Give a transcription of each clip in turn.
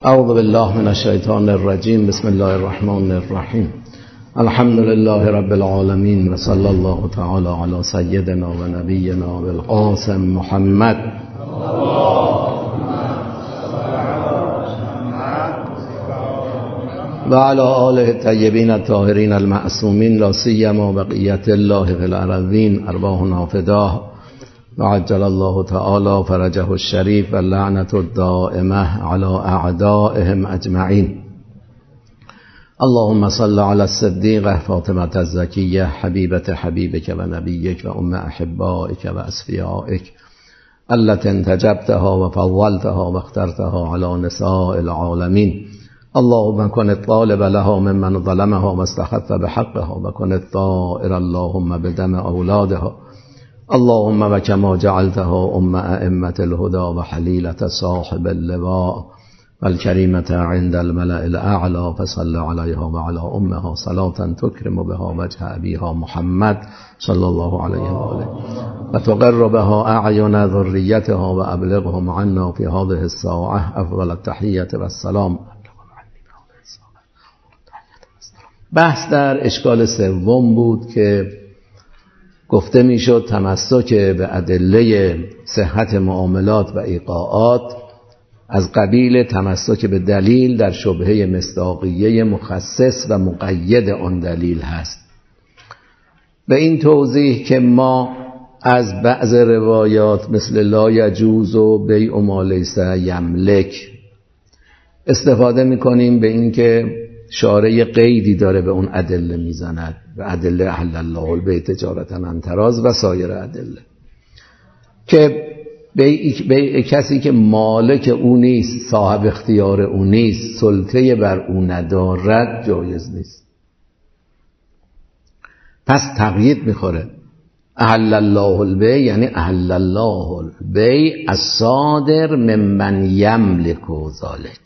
اعوذ بالله من الشیطان الرجیم. بسم الله الرحمن الرحیم. الحمد لله رب العالمین و صلی الله تعالی علی سیدنا و نبینا بالقاسم محمد و علی آله الطیبین الطاهرین المعصومین لا سیما بقیت الله فی الارضین ارواحنا فداه و عجل الله تعالی فرجه الشریف و لعنت الدائمه علی اعدائهم اجمعین. اللهم صل علی الصدیقه فاطمه الزکیه حبیبت حبیبک و نبیک و ام احبائک و اصفیائک التي انتجبتها و فضلتها و اخترتها علی نساء العالمین. اللهم كن الطالب لها ممن ظلمها واستخف بحقها و كن الطائر اللهم بدم اولادها. اللهم وكما جعلتها ام ائمه الهدى وحليله صاحب اللواء والكريمه عند الملأ الاعلى فصل عليها وعلى امها صلاة تكرم بها وجه ابيها محمد صلى الله عليه واله وتقر بها اعين ذريتها وابلغهم عنا في هذه الساعه افضل التحيه والسلام. بحث در اشکال سوم بود که گفته میشد تمسک به ادله صحت معاملات و ایقاعات از قبیل تمسک به دلیل در شبهه مصداقیه مخصص و مقید آن دلیل هست. به این توضیح که ما از بعض روایات مثل لا یجوز و بیع ما لیس یملک استفاده میکنیم به این که شارع قیدی داره به اون ادله میزند و ادله احل الله البیع تجارتا عن تراض و سایر ادله که بیع کسی که مالک او نیست، صاحب اختیار او نیست، سلطه بر او ندارد جایز نیست. پس تقیید میخوره. احل الله البیع یعنی احل الله البیع الصادر ممن یملک ذلک.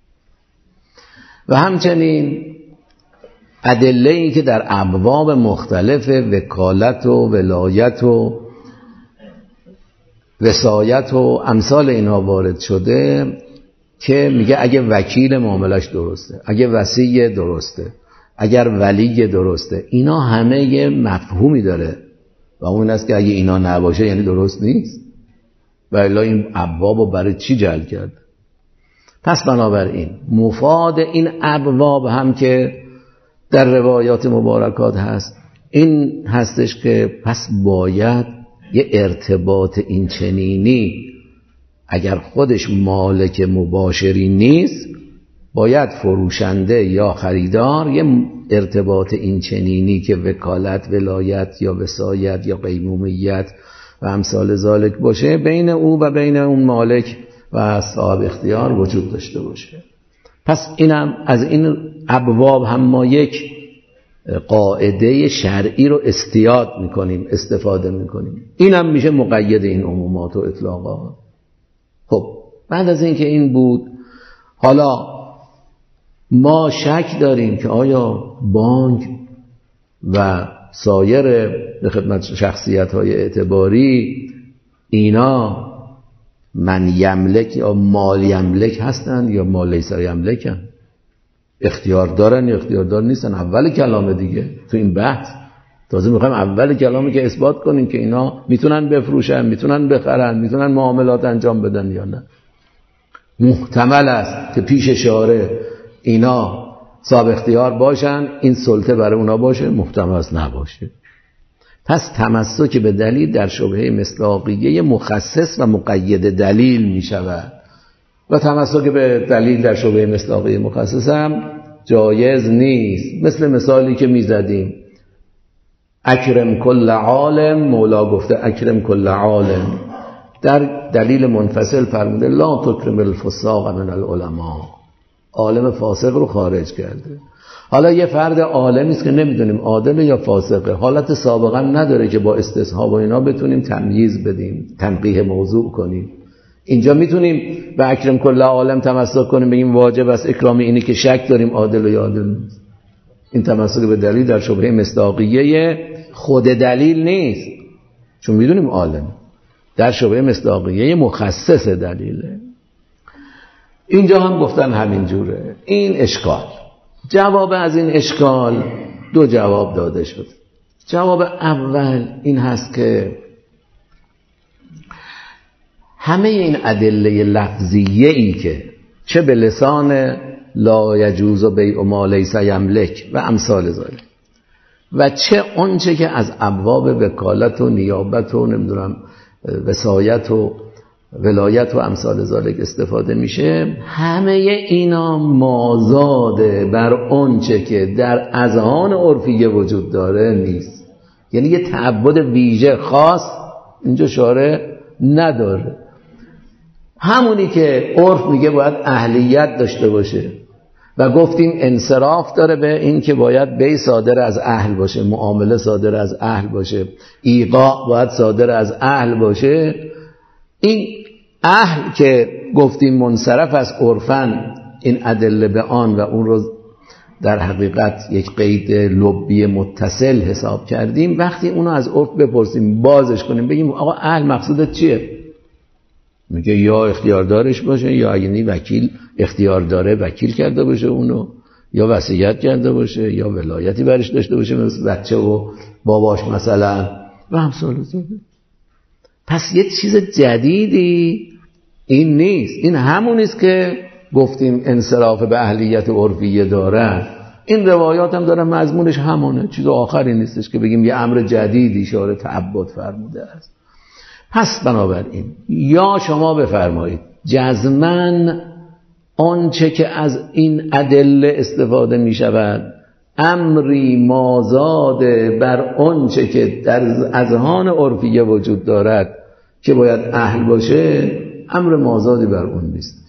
و همچنین ادله‌ای که در ابواب مختلف وکالت و ولایت و وصایت و امثال اینها وارد شده که میگه اگه وکیل معاملش درسته، اگه وصی درسته، اگر ولی درسته، اینا همه یه مفهومی داره و اون است که اگه اینا نباشه یعنی درست نیست و الا این ابوابو برای چی جعل کرد؟ پس بنابراین مفاد این ابواب هم که در روایات مبارکات هست این هستش که پس باید یه ارتباط این چنینی اگر خودش مالک مباشری نیست باید فروشنده یا خریدار یه ارتباط این چنینی که وکالت، ولایت یا وصایت یا قیمومیت و امثال ذالک باشه بین او و بین اون مالک و صاحب اختیار وجود داشته باشه. پس اینم از این ابواب هم ما یک قاعده شرعی رو استیاد میکنیم، استفاده میکنیم. اینم میشه مقید این عمومات و اطلاقات. خب بعد از اینکه این بود، حالا ما شک داریم که آیا بانک و سایر به خدمت شخصیت‌های اعتباری اینا من یملک یا مال یملک هستن یا مال لیس یملکن، اختیار دارن یا اختیار دار نیستن؟ اول کلامه دیگه تو این بحث. تازه میخوایم اول کلامی که اثبات کنیم که اینا میتونن بفروشن، میتونن بخرن، میتونن معاملات انجام بدن یا نه. محتمل است که پیش شارع اینا صاحب اختیار باشن، این سلطه برای اونا باشه، محتمل است نباشه. پس تمسک به دلیل در شبهه مصداقیه مخصص و مقید دلیل می شود و تمسک به دلیل در شبهه مصداقیه مخصص هم جایز نیست. مثل مثالی که می زدیم اکرم کل عالم، مولا گفته اکرم کل عالم. در دلیل منفصل فرموده لا تکرم الفساق من العلماء، عالم فاسق رو خارج کرده. حالا یه فرد عالمی است که نمیدونیم عادل یا فاسقه، حالت سابقا نداره که با استصحاب و اینا بتونیم تمییز بدیم، تنقیح موضوع کنیم. اینجا میتونیم به اکرم کل عالم تمسک کنیم، بگیم واجب است اکرام اینی که شک داریم عادل یا عادل نیست. این تمسک به دلیل در شبهه مصداقیه خود دلیل نیست، چون میدونیم عالم. در شبهه مصداقیه مخصص دلیله. اینجا هم گفتن همین جوره. این اشکال. جواب از این اشکال دو جواب داده شد. جواب اول این هست که همه این ادله لفظیه ای که چه به لسان لا یجوز بیع ما لیس یملک و امثال ذالک و چه آنچه که از ابواب وکالت و نیابت و نمیدونم وصایت و ولایت و امثال ذالک استفاده میشه، همه اینا مازاده بر آنچه که در اذهان عرفیه وجود داره نیست. یعنی یه تعبد ویژه خاص اینجا شارع نداره. همونی که عرف میگه باید اهلیت داشته باشه و گفتیم انصراف داره به این که باید بی صادر از اهل باشه، معامله صادر از اهل باشه، ایقاع باید صادر از اهل باشه. این اهل که گفتیم منصرف از عرفن، این ادله به آن و اون رو در حقیقت یک قید لبی متصل حساب کردیم. وقتی اونو از عرف بپرسیم، بازش کنیم، بگیم آقا اهل مقصودت چیه؟ میگه یا اختیاردارش باشه، یا اگه وکیل اختیار داره وکیل کرده باشه اونو، یا وصیت کرده باشه، یا ولایتی برش داشته باشه مثل بچه و باباش مثلا و همسال زاده. پس یه چیز جدیدی این نیست. این همونیست که گفتیم انصراف به اهلیت عرفیه داره. این روایات هم داره مضمونش همونه، چیز آخری نیستش که بگیم یه امر جدیدی شارع تعبد فرموده است. پس بنابراین یا شما بفرمایید جزماً آنچه که از این ادله استفاده می شود امری مازاده بر آنچه که در اذهان عرفیه وجود دارد که باید اهل باشه، امر مازادی بر اون نیست.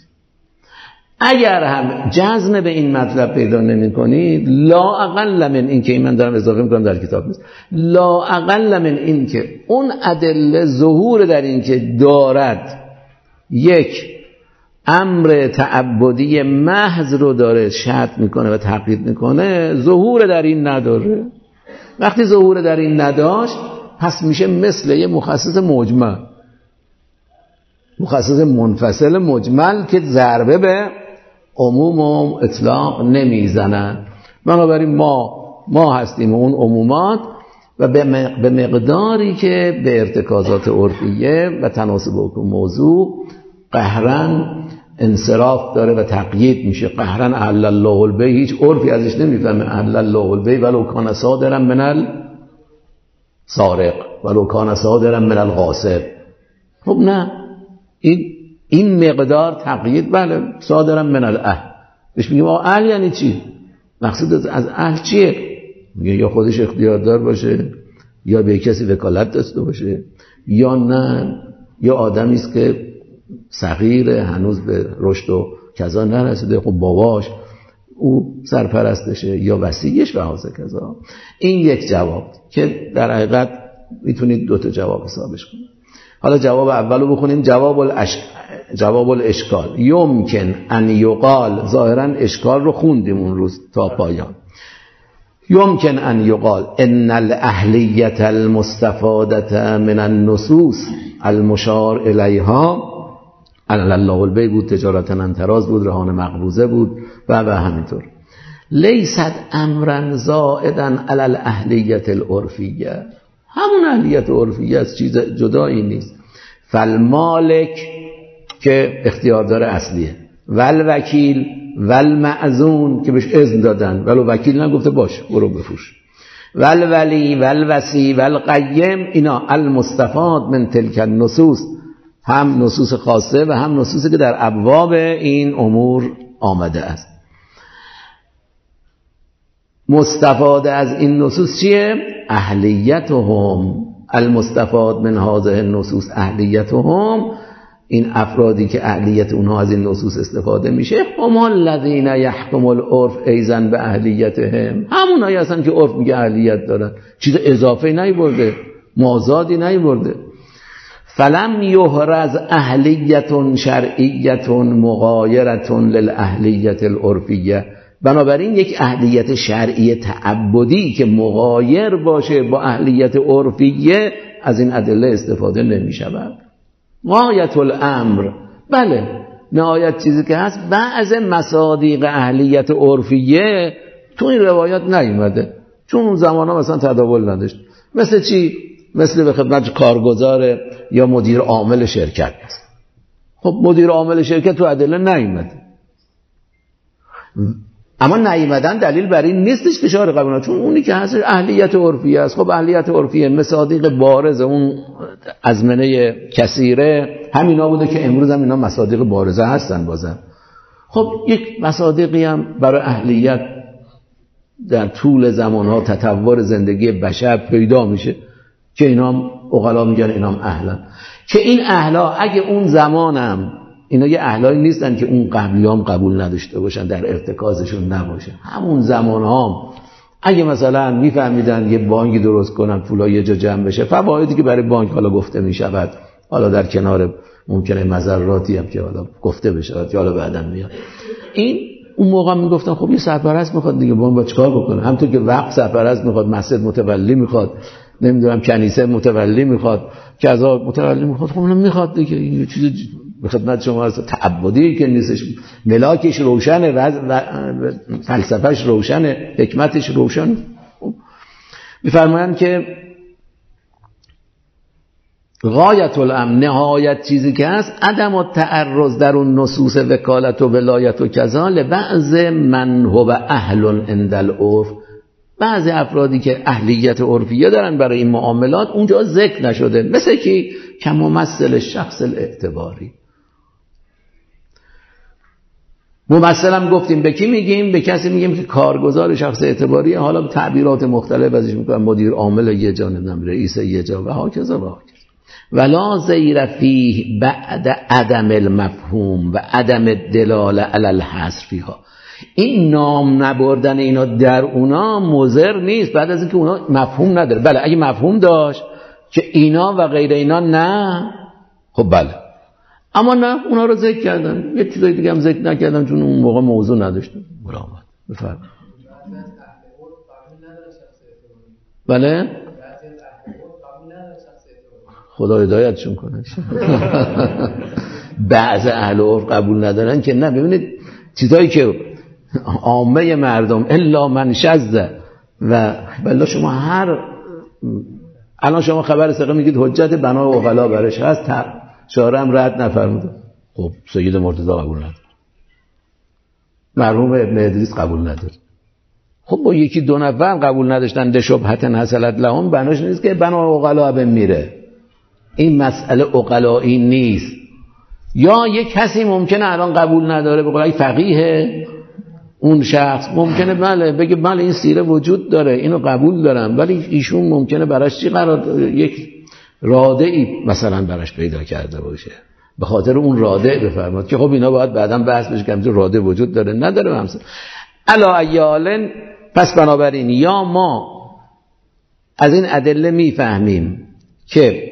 اگر هم جزم به این مطلب پیدا نمی کنید، لا اقل من این که این من دارم اضافه میکنم در کتاب نیست، لا اقل من این که اون ادله ظهور در این که دارد یک امر تعبدی محض رو داره شرط میکنه و تقیید میکنه، ظهور در این نداره. وقتی ظهور در این نداشت، پس میشه مثل یه مخصص مجمل، مخصص منفصل مجمل که ضربه به عموم و اطلاق نمیزنن. بنابراین ما هستیم اون عمومات و به مقداری که به ارتکازات عرفیه و تناسب حکم موضوع قهرن انصراف داره و تقیید میشه. قهرن احل الله البیع، هیچ عرفی ازش نمیفهمه احل الله البیع ولو کان صادرا من السارق ولو کان صادرا من الغاصب. خب نه، این مقدار تقیید بله صادرا من الاهل. بهش میگیم اهل یعنی چی؟ مقصود از اهل چیه؟ میگه یا خودش اختیاردار باشه، یا به کسی وکالت داشته باشه، یا نه یا آدمی است که صغیره هنوز به رشد و کذا نرسیده، خب باباش او سرپرستشه، یا وصیش و حاضر کذا. این یک جواب که در حقیقت میتونید دو تا جواب حسابش کنید. حالا جواب اولو بخونیم. جواب الاشکال یمکن ان یقال، ظاهرا اشکال رو خوندیم اون روز تا پایان. یمکن ان یقال ان الاهلیت المستفاده من النصوص المشار الیها علی الله البیع بود، تجارتا انتراز بود، رهان مقبوضه بود و همینطور. لیست امرا زائدا علی الاهلیت العرفیه، همون اهلیت عرفیه است، چیز جدایی نیست. فالمالک که اختیاردار اصلیه، والوکیل والمأذون که بهش اذن دادن ولو وکیل نگفته باش برو بفروش، والولی والوصی والقیم، اینا المستفاد من تلک النصوص، هم نصوص خاصه و هم نصوصی که در ابواب این امور آمده است. مستفاد از این نصوص چیه؟ اهلیتهم. المستفاد من هذه النصوص اهلیتهم، این افرادی که اهلیت اونها از این نصوص استفاده میشه، هم الذین یحکم العرف ایضا به اهلیتهم، همونایی هستن که عرف میگه اهلیت دارن، چیز اضافه نیورده، مازادی نیورده. فلم یحرز اهلیت شرعیت مغایرة للاهلیت العرفیه، بنابراین یک اهلیت شرعی تعبدی که مغایر باشه با اهلیت عرفیه از این ادله استفاده نمی شود. غایت الامر، بله نهایت چیزی که هست بعض مصادیق اهلیت عرفیه تو این روایات نیومده، چون اون زمان ها مثلا تداول نداشت. مثل چی؟ مثل به خدمت کارگزار یا مدیر عامل شرکت. خب مدیر عامل شرکت تو ادله نیومده، اما نیومدن دلیل بر این نیستش که شارع قبول، چون اونی که هست اهلیت عرفیه است. خب اهلیت عرفیه مصادیق بارز اون ازمنه کثیره همینا بوده که امروز هم اینا مصادیق بارزه هستن بازم. خب یک مصادیقی هم برای اهلیت در طول زمانها تطور زندگی بشر پیدا میشه که اینا هم عقلا میگن اینا هم اهلن، که این اهلا اگه اون زمانم اینا یه اهلایی نیستن که اون قبلیام قبول نداشته باشن، در ارتکازشون نباشه. همون زمانها اگه مثلا میفهمیدن یه بانکی درست کنن پولا یه جا جمع بشه، فوایدی که برای بانک حالا گفته میشود، حالا در کنار ممکنه مضراتی هم که حالا گفته بشه که حالا بعداً میاد، این اون موقع میگفتن خب یه سرپرست میخواد دیگه، بانک با چیکار بکنه؟ همونطور که وقت سرپرست میخواد، مسجد متولی میخواد، نمیدونم کنیسه متولی میخواد، کذا متولی میخواد، خب اونم میخواد دیگه. یه چیز به خدمت شما هست، تعبدی که نیستش، ملاکش روشنه، فلسفهش روشنه، حکمتش روشن. میفرمایند که غایت الامر، نهایت چیزی که هست عدم التعرض در اون نصوص وکالت و ولایت و کذا لبعض من هو اهل عند العرف، بعضی افرادی که اهلیت عرفیه دارن برای این معاملات اونجا ذکر نشده، مثل که کممثل شخص الاعتباری. ممثل هم گفتیم به کی میگیم؟ به کسی میگیم که کارگزار شخص اعتباری، حالا تعبیرات مختلف ازش میکنن، مدیر عامل یه جا، نمیدونم رئیس یه جا و هاکذا و هاکذا. ولا زیر فیه بعد عدم المفهوم و عدم الدلاله علی الحصر فیها، این نام نبردن اینا در اونا مضر نیست بعد از اینکه اونا مفهوم نداره. بله اگه مفهوم داشت که اینا و غیر اینا نه، خب بله، اما نه، اونا رو ذکر کردن، یه چیزای دیگه هم ذکر نکردن چون اون موقع موضوع نداشتن. برآمد بفرمایید. بله خدا هدایتشون کنه. بعض اهل عرف قبول ندارن که نه. ببینید چیزایی که عامه مردم الا من شذ و بلا، شما هر الان شما خبر ثقه میگید حجت بنا و عقلا برش هست، شارع هم رد نفرموده. خب سید مرتضی قبول نداره، مرحوم ابن ادریس قبول نداره. خب با یکی دو نفر قبول نداشتن ده شبهت حصلت لهم، بناش نیست که بنا و عقلا بمیره. این مسئله عقلایی نیست. یا یک کسی ممکنه الان قبول نداره، به قول فقیه اون شخص ممکنه بله بگه بله این سیره وجود داره، اینو قبول دارم، ولی ایشون ممکنه براش چی قرار یک رادعی مثلا براش پیدا کرده باشه، به خاطر اون رادع بفرماد که خب اینا باید بعداً بحث بشه که همچون رادع وجود داره نداره همسن علا ایالن. پس بنابراین یا ما از این ادله میفهمیم که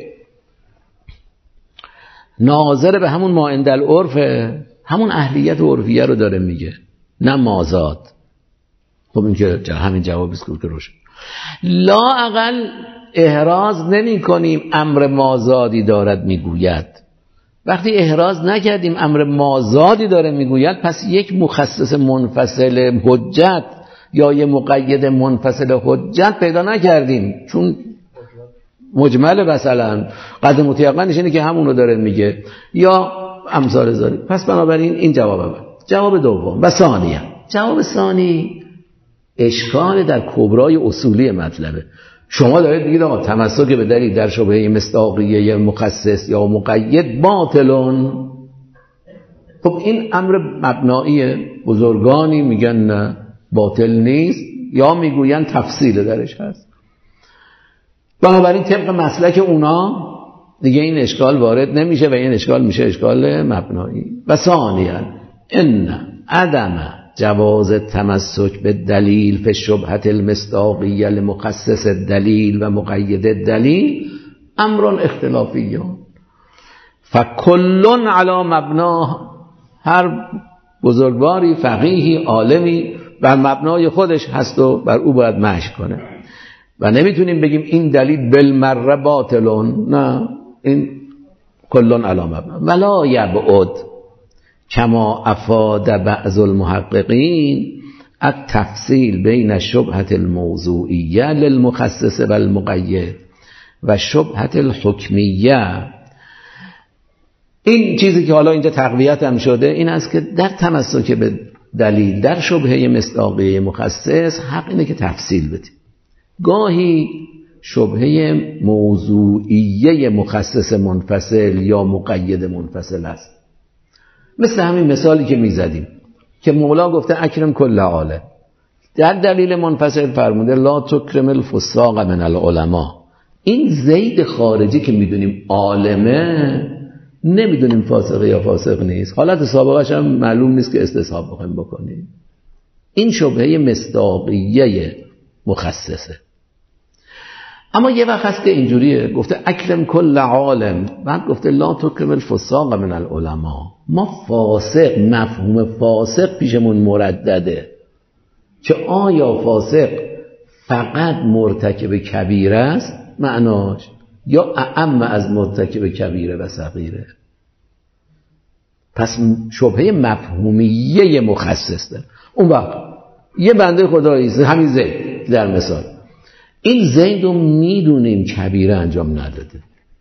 ناظر به همون ما عند العرف، همون اهلیت عرفیه رو داره میگه، نه مازاد. خب این که همین جوابی است که روش لا اقل احراز نمی کنیم امر مازادی دارد میگوید. وقتی احراز نکردیم امر مازادی داره میگوید، پس یک مخصص منفصل حجت یا یک مقید منفصل حجت پیدا نکردیم، چون مجمل مثلا قد متیقنش اینه که همونو داره میگه یا امثال ذالک. پس بنابراین این جواب اول. جواب دوم و ثانیه، جواب ثانی اشکال در کبرای اصولی مطلبه. شما دارید میگید آقا تمسک به دلیل در شبهه مصداقیه مخصص یا مقید باطلون. خب این امر مبناییه، بزرگانی میگن نه باطل نیست، یا میگوین تفصیل درش هست. بنابراین طبق مسلک اونا دیگه این اشکال وارد نمیشه و این اشکال میشه اشکال مبنایی. و ثانیاً ان عدم جواز تمسک به دلیل فی شبهت المصداقیه لمخصص الدلیل و مقید الدلیل امر اختلافی فکل علی مبناه. هر بزرگواری فقیهی عالمی بر مبنای خودش هست و بر او باید مشی کنه و نمیتونیم بگیم این دلیل بالمره باطلون، نه، این کلون علی مبنا. ولا یبعد کما افاد بعض المحققین التفصیل بین الشبهة الموضوعیه للمخصص و المقید و شبهة الحکمیه. این چیزی که حالا اینجا تقویت هم شده این است که در تمسک به دلیل در شبهه مصداقیه مخصص حق اینه که تفصیل بدیم. گاهی شبهه موضوعیه مخصص منفصل یا مقید منفصل است، مثل همین مثالی که میزدیم که مولا گفته اکرم کل عالم، در دلیل منفصل فرموده لا تکرم الفساق من العلماء. این زید خارجی که میدونیم عالمه، نمیدونیم فاسق یا فاسق نیست، حالت سابقش هم معلوم نیست که استصحاب بخوایم بکنیم. این شبهه مصداقیه مخصصه. اما یه وقت هست که اینجوریه، گفته اکرم کل عالم، بعد گفته لا تکرم الفساق من العلماء. ما فاسق، مفهوم فاسق پیشمون مردده که آیا فاسق فقط مرتکب کبیره است معناش، یا اعم از مرتکب کبیره و صغیره. پس شبهه مفهومیه مخصص ده. اون وقت یه بنده خدایی همین زید در مثال، این زید رو میدونیم کبیره انجام نداده،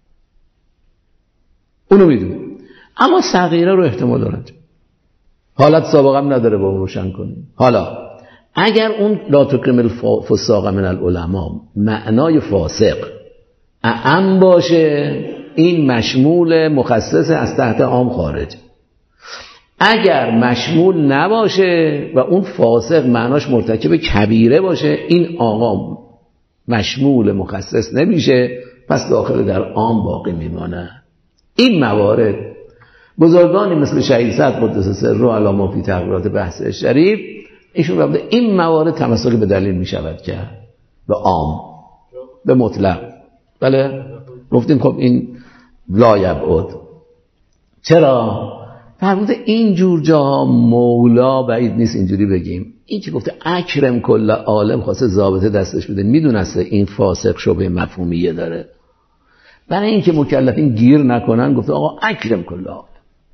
اونو میدونیم، اما صغیره رو احتمال دارد، حالت سابقه هم نداره با اون روشن کنیم. حالا اگر اون لا تکرم الفساق من العلماء معنای فاسق اعم باشه، این مشمول مخصص از تحت عام خارج. اگر مشمول نباشه و اون فاسق معناش مرتکب کبیره باشه، این آقا مشمول مخصص نمیشه، پس داخل در عام باقی میمانه. این موارد بزرگانی مثل شهید سعد قدس سره علی ما فی تقریرات بحث شریف، ایشون گفته این موارد تمسک به دلیل میشود کرد، به عام، به مطلق. بله گفتیم خب این لا یبعد. چرا؟ فرموده این جور جا مولا بعید نیست اینجوری بگیم. این که گفته اکرم کل عالم خواسته ضابطه دستش بده، میدونسته این فاسق شبه مفهومیه داره، برای این که مکلفین گیر نکنن گفته آقا اکرم کل عالم.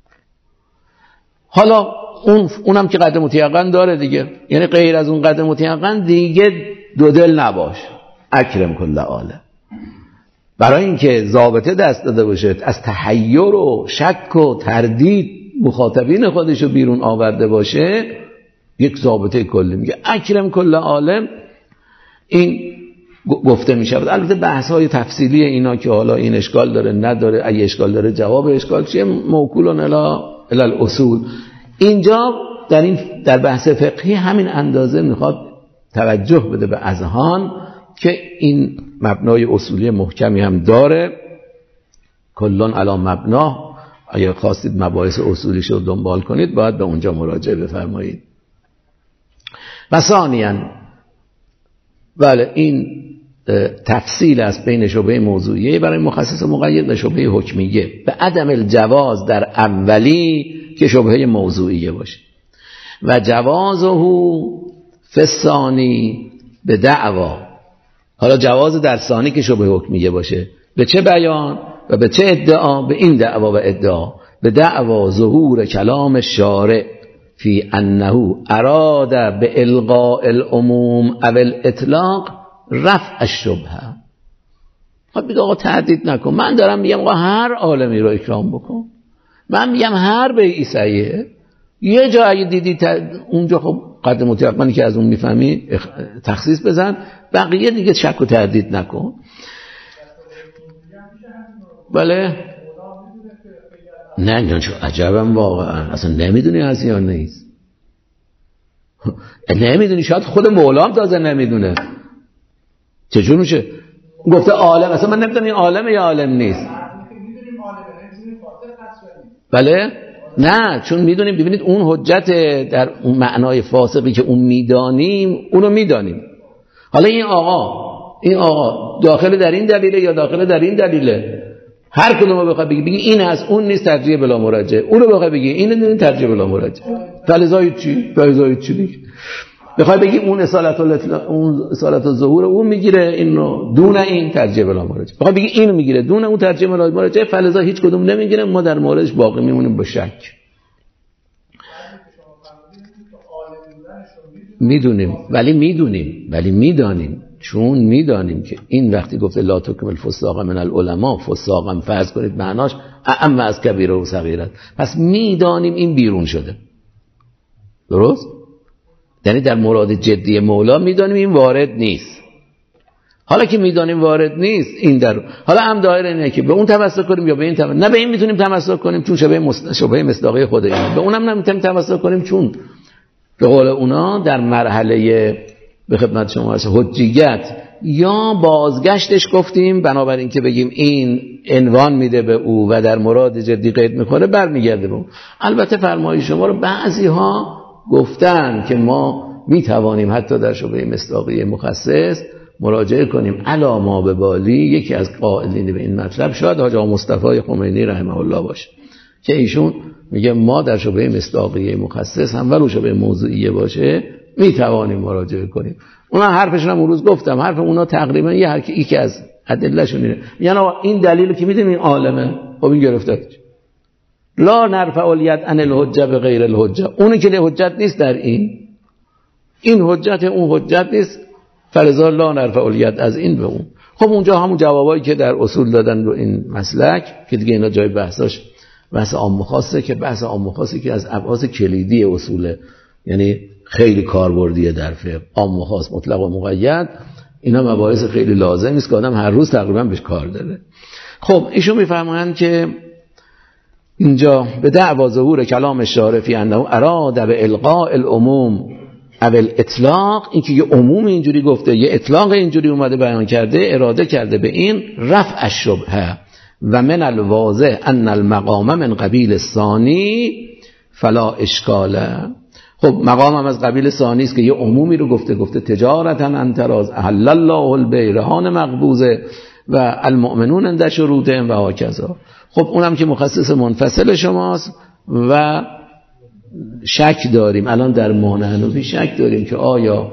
حالا اونم که قدر متیقن داره دیگه، یعنی غیر از اون قدر متیقن دیگه دو دل نباش، اکرم کل عالم. برای اینکه ضابطه دست داده باشه، از تحیر و شک و تردید مخاطبین خودشو بیرون آورده باشه، یک ضابطه کلی میگه اکرم کل عالم. این گفته میشه. البته بحث های تفصیلی اینا که حالا این اشکال داره نداره، اگه اشکال داره جواب اشکال چیه، موکولون الی الاصول. اینجا در بحث فقهی همین اندازه میخواد توجه بده به اذهان که این مبنای اصولی محکمی هم داره، کلون علی مبنا. اگه خواستید مباحث اصولیش رو دنبال کنید باید به اونجا مراجعه بفرمایید. و ثانیاً بله این تفصیل است بین شبهه موضوعیه برای مخصص و مقید و شبهه حکمیه، به عدم الجواز در اولی که شبهه موضوعیه باشه و جوازه فی الثانی به دعوا. حالا جواز در ثانی که شبهه حکمیه باشه به چه بیان و به چه ادعا؟ به این دعوا و ادعا، به دعوا ظهور کلام الشارع فی انه اراد به الغاء العموم او الاطلاق رفع الشبهه. خب بگه آقا تهدید نکن، من دارم میگم آقا هر عالمی رو اکرام بکن، من میگم هر بیعی صحیحه. یه جا اگه دیدی اونجا خب قدر متیقنی که از اون میفهمی تخصیص بزن، بقیه دیگه شک و تردید نکن. بله نه چون عجبم واقعا، اصلا نمیدونی هست یا نیست، نمیدونی، شاید خود مولا هم تازه نمیدونه. چجور میشه گفته عالم؟ اصلا من نمیدونم این عالمه یا عالم نیست. بله نه چون میدونیم، ببینید اون حجت در اون معنای فاسقی که اون میدانیم اونو میدانیم. حالا این آقا داخل در این دلیله یا داخل در این دلیله، هر کدومو بخوای بگی این از اون نیست ترجیح بلا مراجعه، اونو بخوای بگی این ترجیح بلا مراجعه، فلزای چی دیگه بخوای بگی اون اصالت الظهور اون میگیره اینو دون این ترجیح بلا مراجعه، بخوای بگی اینو میگیره دون اون ترجیح بلا مراجعه، فلزا هیچ کدوم نمیگیره، ما در موردش باقی میمونیم با شک. میدونیم ولی میدانیم چون میدانیم که این وقتی گفته لا تکمل فساق من العلماء، فساقم فرض کنید معناش اعم از کبیره و صغیره، پس میدانیم این بیرون شده. درست؟ یعنی در مراد جدی مولا میدانیم این وارد نیست. حالا که میدانیم وارد نیست این در حالا هم دایره اینه که به اون تمسک کنیم یا به این تمسک، نه به این میتونیم تمسک کنیم چون شبهه مصداقی خود اینه، به اونم نمیتونیم تمسک کنیم چون به قول اونا در مرحله به خدمت شما حجیت یا بازگشتش گفتیم، بنابراین که بگیم این عنوان میده به او و در مراد جدی قید میکنه برمیگرده به اون. البته فرمایش شما رو بعضی ها گفتن که ما میتوانیم حتی در شبهه مصداقی مخصص مراجعه کنیم. علا ما به بالی یکی از قائلین به این مطلب شاید حاج آقا مصطفی خمینی رحمه الله باشه که ایشون میگه ما در شبهه مصداقی مخصص هم ولو شبهه موضوعیه باشه میتوانیم مراجعه کنیم. اونا حرفشون هم اون روز گفتم، حرف اونا تقریبا یکی از ادلهشون اینه، یعنی این دلیلی که میدونین این عالمه، خب این گرفته لا نرفع الید عن الحجه به غیر الحجه، اونی که حجت نیست در این حجت اون حجت نیست، فلذا لا نرفع الید از این به اون. خب اونجا همون جوابایی که در اصول دادن رو این مسلک که دیگه اینا جای بحثاش بحث عام خاصه، که بحث عام خاصی که از ابعاد کلیدی اصوله، یعنی خیلی کاربردیه در فقه، عام و خاص مطلق و مقید، اینا مباحث خیلی لازمی است که آدم هر روز تقریبا بهش کار داره. خب ایشون میفرمایند که اینجا به دعوا ظهور کلام الشارع فی انه اراد به القاء العموم او الاطلاق، این که یه عموم اینجوری گفته یه اطلاق اینجوری اومده بیان کرده، اراده کرده به این رفع الشبهه و من الواضح ان المقام من قبیل الثانی فلا اشکاله. خب مقام هم از قبیل ثانی است که یه عمومی رو گفته تجارتا انتراز احل الله البیع رهان مقبوضه و المؤمنون عند شروطهم و هکذا. خب اونم که مخصص منفصل شماست و شک داریم الان در مانع حنفی، شک داریم که آیا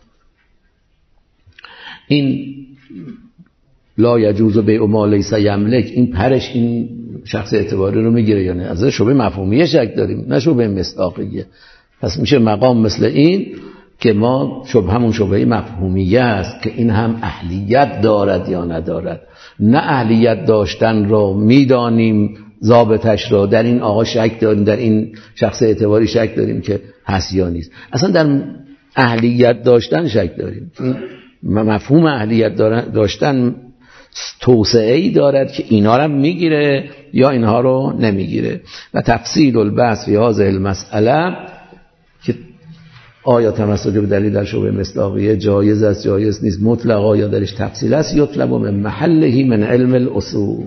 این لا یجوز بیع ما لیس یملک، این پرش این شخص اعتباری رو میگیره یا نه؟ از شبهه مفهومیه شک داریم، نه شبهه مصداقیه. پس میشه مقام مثل این که ما همون شبهه مفهومیه است که این هم اهلیت دارد یا ندارد. نه اهلیت داشتن رو میدانیم ضابطش رو، در این آقا شک داریم، در این شخص اعتباری شک داریم که هست یا نیست. اصلا در اهلیت داشتن شک داریم. مفهوم اهلیت داشتن توسعه‌ای دارد که اینا رو میگیره یا اینها رو نمیگیره. و تفصیل البحث فی هذه المسئله که آیا تمسک به دلیل در شبهه مصداقیه جایز است جایز نیست مطلقا یا درش تفصیل است، یطلب من محله من علم الاصول.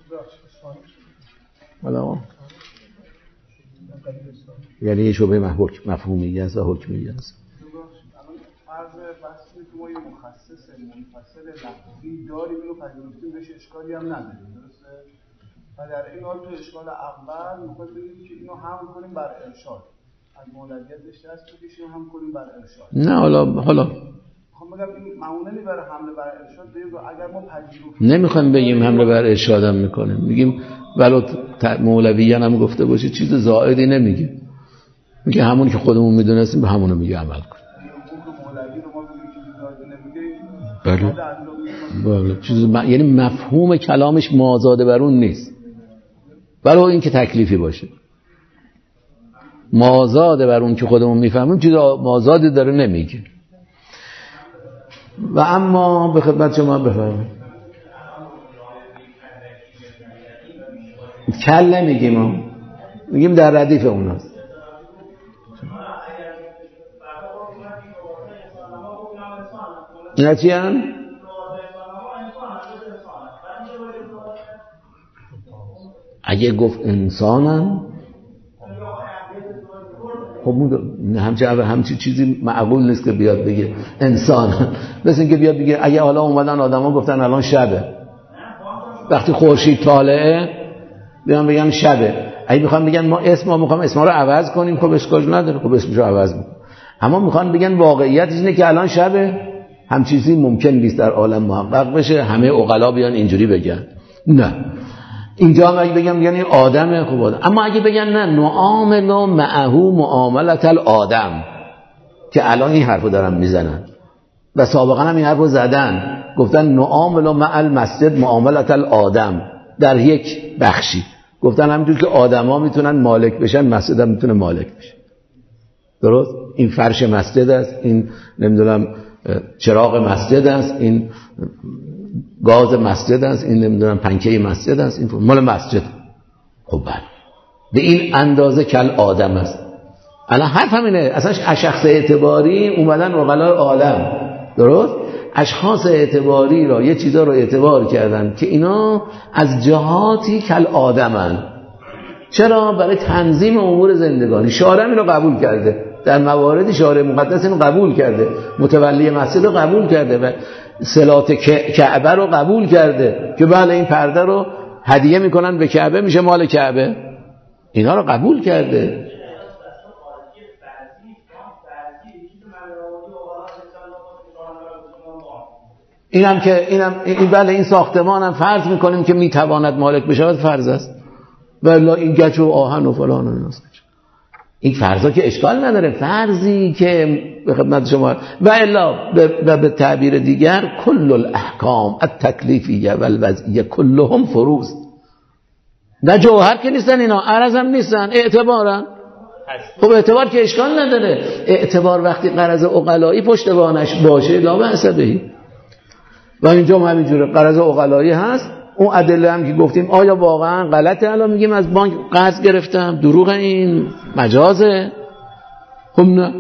یعنی شبهه مفهومیه است و حکمیه است. ما یه مخصص منفصل لفظی داریم، اینو پذیرفتیم، بهش اشکالی هم نداریم، درسته؟ و در این حال تو اشکال اول میخواد بگیم که اینو هم کنیم بر ارشاد، از مولویتش دست بکشیم هم کنیم بر ارشاد. نه حالا خب بگم این معمولی برای حمله بر ارشاد داریم، اگر ما پذیرفتیم نمیخوایم بگیم حمله بر ارشاد هم میکنیم، میگیم ولو مولویان هم گفته باشه چیز زائدی نمیگه، میگه همون که خودمون میدونستیم به همونو میگه عمل کن. بله یعنی مفهوم کلامش مازاده بر اون نیست، ولو این که تکلیفی باشه مازاده بر اون که خودمون میفهمیم چیز مازادی داره نمیگه. و اما به خدمت شما بفرمایید کل نمیگیم، میگیم در ردیف اوناست. اینا چی هم؟ اگه گفت انسانن خب همچی چیزی معقول نیست که بیاد بگه انسانن، مثل این که بیاد بگه اگه حالا اومدن آدم ها گفتن الان شبه، وقتی خورشید طالعه بیان بگن شبه، اگه میخوان بگن ما میخوام اسما رو عوض کنیم، خب اشکال نداره، خب اسمش رو عوض میکنیم. اما میخوان بگن واقعیت اینه که الان شبه، هم چیزی ممکن نیست در عالم محقق بشه همه عقلا بیان اینجوری بگن. نه اینجا هم اگه بگم یعنی آدمه، خب آدم. اما اگه بگن نه نعامل معه معاملت الآدم، که الان این حرفو دارن میزنن و سابقا هم این حرفو زدن، گفتن نعامل مع المسجد معاملة الآدم. در یک بخشی گفتن همینطور که آدما میتونن مالک بشن، مسجد هم میتونه مالک بشه. درست؟ این فرش مسجد است، این نمیدونم چراغ مسجد است، این گاز مسجد است، این نمیدونم پنکه مسجد است، این مال مسجد. خب بله، به این اندازه کل آدم است. الان حرف همینه، اصلا شخص اعتباری اومدن عقلای عالم، درست؟ اشخاص اعتباری را، یه چیزا رو اعتبار کردن که اینا از جهاتی کل آدمن. چرا؟ برای تنظیم امور زندگانی. شارع اینو قبول کرده، در مواردی شارع مقدس اینو قبول کرده، متولی مسجد رو قبول کرده و صلات کعبه رو قبول کرده که بله این پرده رو هدیه میکنن به کعبه، میشه مال کعبه. اینا رو قبول کرده. اینم که این بله این ساختمان هم فرض میکنیم که میتواند مالک بشود، فرض است. ولی این گچ و آهن و فلان و ایناست. این فرضا که اشکال نداره، فرضی که به خدمت شما و الا به تعبیر دیگر کل الاحکام التکلیفیه و الوضعیه کلهم فروض. نه جوهر که نیستن اینا، عرض هم نیستن، اعتبارن. خب اعتبار که اشکال نداره. اعتبار وقتی غرض عقلایی پشتوانش باشه لا بأس به. و اینجا هم همینجوره، غرض عقلایی هست. اون ادله هم که گفتیم آیا واقعا غلطه؟ الان میگیم از بانک قرض گرفتم، دروغ، این مجازه. خب نه،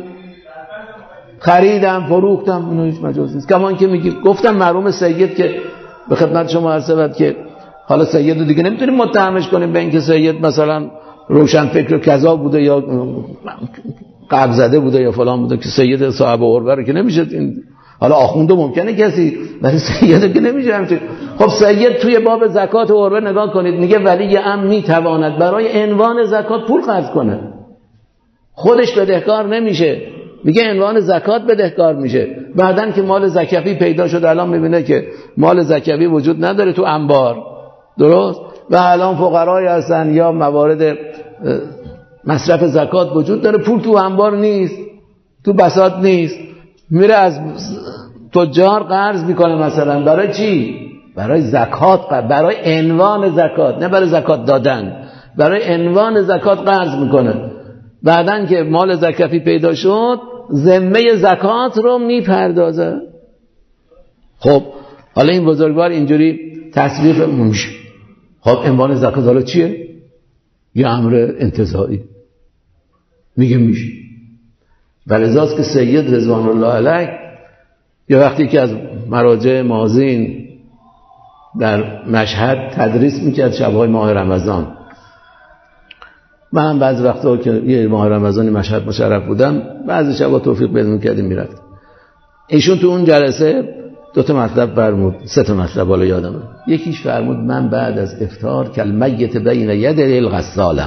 خریدم فروختم، اینو هیچ مجاز نیست. کمان که میگیم گفتم مرحوم سید که به خدمت شما عرض شود که حالا سید رو دیگه نمیتونیم متهمش کنیم به اینکه سید مثلا روشن فکر و کذا بوده یا قبض زده بوده یا فلان بوده، که سید صاحب عربه رو که نمیشه این. حالا آخونده ممکنه کسی، ولی سید که نمیشه همچین. خب سید توی باب زکات و عربه نگاه کنید، میگه ولی امر میتواند برای عنوان زکات پول قرض کنه، خودش بدهکار نمیشه، میگه عنوان زکات بدهکار میشه. بعدن که مال زکوی پیدا شد، الان میبینه که مال زکوی وجود نداره تو انبار، درست؟ و الان فقرای هستن یا موارد مصرف زکات وجود داره، پول تو انبار نیست، تو بساط نیست، میره از تجار قرض میکنه. مثلا برای چی؟ برای زکات، برای عنوان زکات، نه برای زکات دادن، برای عنوان زکات قرض میکنه. بعدن که مال زکاتی پیدا شد ذمه زکات رو میپردازه. خب حالا این بزرگوار اینجوری تصویر میشه. خب عنوان زکات حالا چیه؟ یه امر انتزاعی، میگه میشه. ولذاست که سید رضوان الله علیه یه وقتی که از مراجع مازین در مشهد تدریس میکرد شبهای ماه رمضان، من بعضی وقتا که یه ماه رمضانی مشهد مشرف بودم، بعضی شبها توفیق پیدا میکردیم میرفتم. ایشون تو اون جلسه 2 مطلب فرمود، 3 مطلب حالا یادمه. یکیش فرمود من بعد از افطار کالمیت بین یدی الغسالم.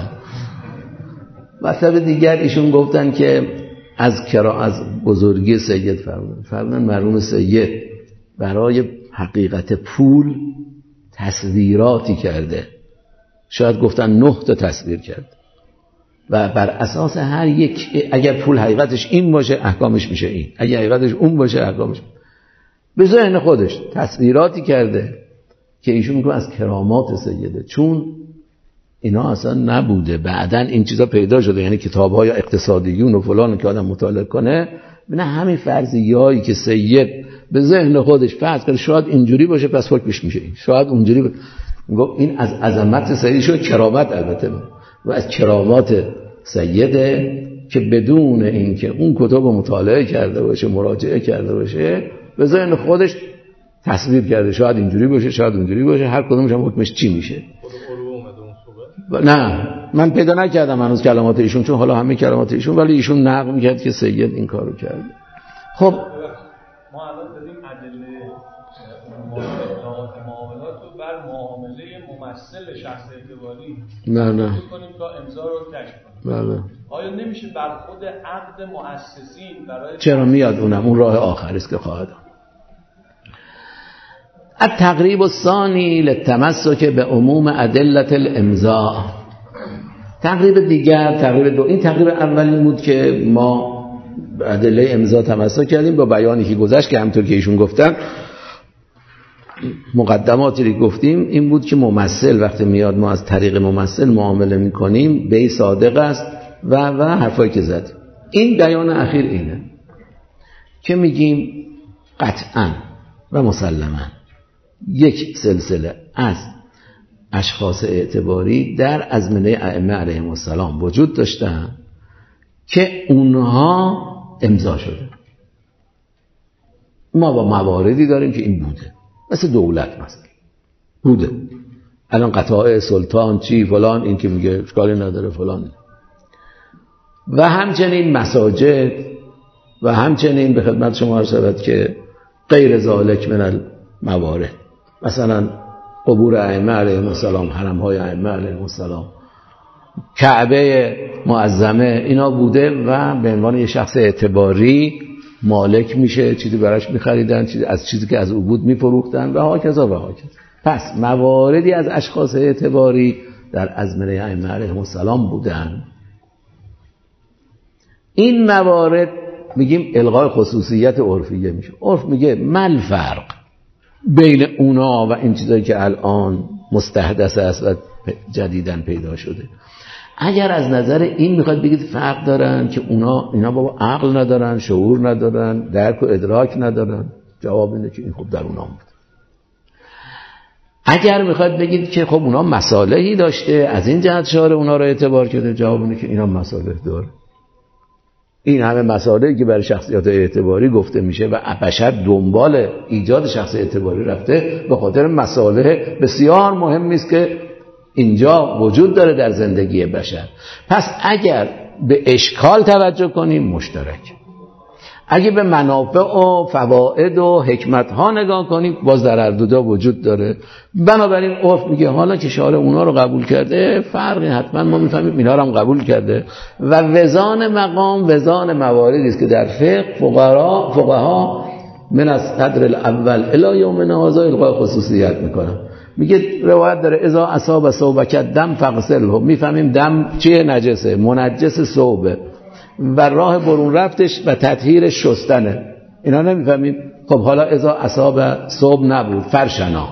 مطلب دیگر ایشون گفتن که از بزرگی سید فرمودن مرحوم سید برای حقیقت پول تصویراتی کرده، شاید گفتن 9 تا تصویر کرد و بر اساس هر یک اگر پول حقیقتش این باشه احکامش میشه این، اگر حقیقتش اون باشه احکامش به ذهن خودش تصویراتی کرده که ایشون میگه از کرامات سیده، چون اینا اصلا نبوده، بعدن این چیزا پیدا شده. یعنی کتاب‌های اقتصادیون و فلان که آدم مطالعه کنه ببینه همین فرضیه‌ای که سید به ذهن خودش فرض کرده شاید اینجوری باشه پس حکمش میشه این، شاید اونجوری گفت این از عظمت سید شد، کرامت البته و از کرامات سیده که بدون اینکه اون کتاب مطالعه کرده باشه مراجعه کرده باشه به ذهن خودش تصویر کرده شاید اینجوری باشه شاید اونجوری باشه، هر کدومش هم حکمش چی میشه. نه من پیدا نکردم هنوز کلمات ایشون، چون حالا همه کلمات ایشون، ولی ایشون نقل میکرد که سید این کارو کرده. خب ما الان داریم ادله معاملات رو بر معامله ممثل شخص اعتباری می‌کنیم تا امضا رو کشف کنیم. آیا نمیشه بر خود عقد مؤسسین برای چرا میاد اون راه آخری است که خواهد التقریب الثانی للتمسک به عموم ادله الامضاء. تقریب دیگر، تقریب دو، این تقریب اولی بود که ما ادله امضا تمسک کردیم با بیانی که گذشت که همونطور که ایشون گفتن مقدماتی رو گفتیم این بود که ممثل وقتی میاد ما از طریق ممثل معامله میکنیم بی صادق است و حرفایی که زد. این بیان اخیر اینه که میگیم قطعا و مسلما یک سلسله از اشخاص اعتباری در ازمنه ائمه علیهم السلام وجود داشتن که اونها امضا شده. ما با مواردی داریم که این بوده، مثل دولت مثلا بوده. الان قطاع سلطان چی فلان این که میگه اشکالی نداره فلان. و همچنین مساجد و همچنین به خدمت شما عرض شود که غیر ذالک من الموارد، مثلا قبور ائمه علیهم السلام، حرم‌های ائمه علیهم السلام، کعبه معظمه، اینا بوده و به عنوان یه شخص اعتباری مالک میشه، چیزی براش می‌خریدن، چیزی که از او بود می‌فروختن و هاکذا و هاکذا. پس مواردی از اشخاص اعتباری در ازمنه ائمه علیهم السلام بودن. این موارد میگیم الغای خصوصیت عرفیه میشه. عرف میگه مل فرق بین اونا و این چیزایی که الان مستحدث است و جدیداً پیدا شده. اگر از نظر این میخواد بگید فرق دارن که اینا بابا عقل ندارن، شعور ندارن، درک و ادراک ندارن، جواب اینه که این خب در اونا بود. اگر میخواد بگید که خب اونا مصالحی داشته از این جهت شارع اونا رو اعتبار کرده، جواب اینه که اینا مصالح داره. این همه مسائلی که برای شخصیت اعتباری گفته میشه و بشر دنبال ایجاد شخص اعتباری رفته به خاطر مصالح بسیار مهمی است که اینجا وجود داره در زندگی بشر. پس اگر به اشکال توجه کنیم مشترک، اگه به منافع و فواید و حکمت ها نگاه کنیم باز در هر دو وجود داره. بنابراین عرف میگه حالا که شارع اونا رو قبول کرده فرقی حتما ما میفهمیم اینا رو هم قبول کرده و وزان مقام وزان مواردی است که در فقها من از صدر الاول الی یومنا هذا الغای خصوصیت میکنن. میگه روایت داره اذا اصاب ثوبک دم فغسله، میفهمیم دم چیه؟ نجسه، منجس ثوبه و راه برون رفتش و تطهیر شستنه. اینا نمیفهمیم. خب حالا اذا اصاب ثوب نبود فرشنا،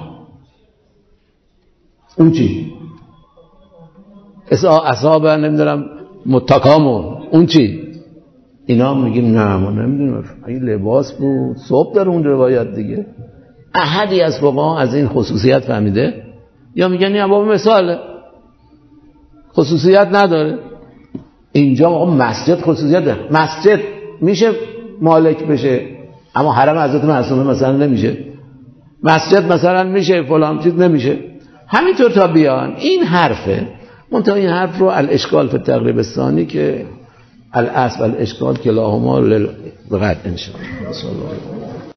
اون چی؟ اذا اصاب نمیدونم متکامون، اون چی؟ اینا میگیم نه ما نمیدونیم، این لباس بود، ثوب در اون روایت دیگه. احدی از فقها از این خصوصیت فهمیده؟ یا میگن نه بابا مثال خصوصیت نداره. اینجا مسجد خصوصیت داره. مسجد میشه مالک بشه اما حرم حضرت معصومه مثلا نمیشه. مسجد مثلا میشه فلان چیز نمیشه. همینطور تا بیان این حرفه. منتها این حرف رو الاشکال فی التقریب الثانی که الاصل الاشکال کلاهما للغد ان شاء الله.